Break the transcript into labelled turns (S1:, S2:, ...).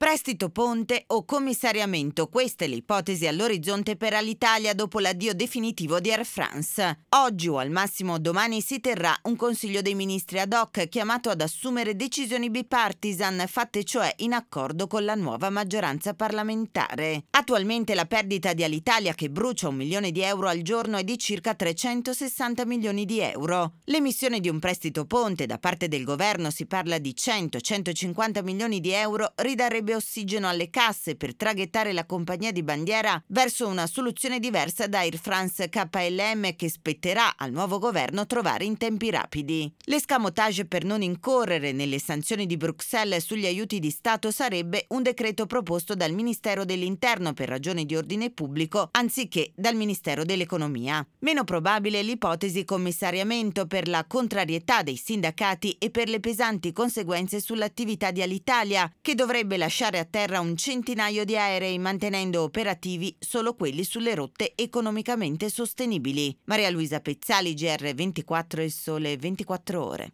S1: Prestito ponte o commissariamento, questa è l'ipotesi all'orizzonte per Alitalia dopo l'addio definitivo di Air France. Oggi o al massimo domani si terrà un Consiglio dei Ministri ad hoc chiamato ad assumere decisioni bipartisan, fatte cioè in accordo con la nuova maggioranza parlamentare. Attualmente la perdita di Alitalia, che brucia 1 milione di euro al giorno, è di circa 360 milioni di euro. L'emissione di un prestito ponte da parte del governo, si parla di 100-150 milioni di euro, ridarebbe ossigeno alle casse per traghettare la compagnia di bandiera verso una soluzione diversa da Air France KLM, che spetterà al nuovo governo trovare in tempi rapidi. L'escamotage per non incorrere nelle sanzioni di Bruxelles sugli aiuti di Stato sarebbe un decreto proposto dal Ministero dell'Interno per ragioni di ordine pubblico anziché dal Ministero dell'Economia. Meno probabile l'ipotesi commissariamento per la contrarietà dei sindacati e per le pesanti conseguenze sull'attività di Alitalia, che dovrebbe lasciare a terra un centinaio di aerei mantenendo operativi solo quelli sulle rotte economicamente sostenibili. Maria Luisa Pezzali, GR24, Il Sole 24 Ore.